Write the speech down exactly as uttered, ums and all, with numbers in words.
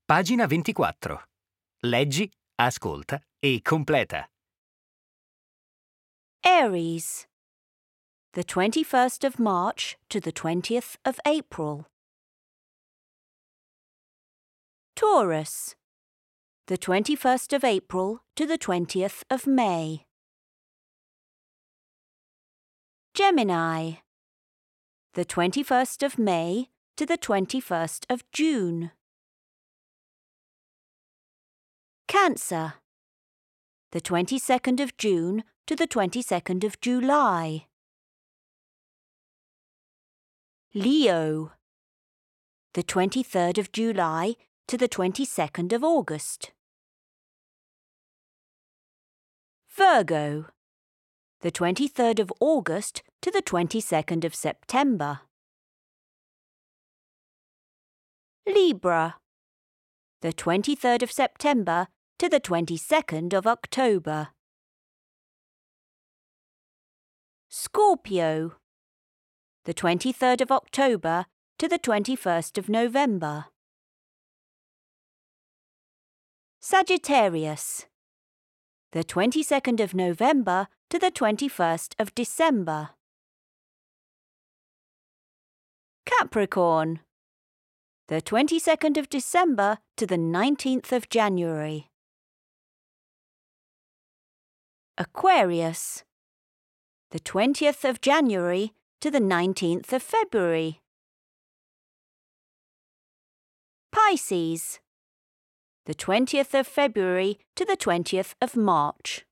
Pagina ventiquattro. Leggi, ascolta e completa. Aries, the twenty-first of March to the twentieth of April. Taurus, the twenty-first of April to the twentieth of May. Gemini, the twenty-first of May to the twenty-first of June. Cancer, the twenty-second of June to the twenty-second of July. Leo, the twenty-third of July to the twenty-second of August. Virgo, the twenty-third of August to the twenty-second of September. Libra, the twenty-third of September to the twenty-second of October. Scorpio, the twenty-third of October to the twenty-first of November. Sagittarius, the twenty-second of November to the twenty-first of December. Capricorn, the twenty-second of December to the nineteenth of January. Aquarius, the twentieth of January to the nineteenth of February. Pisces, the twentieth of February to the twentieth of March.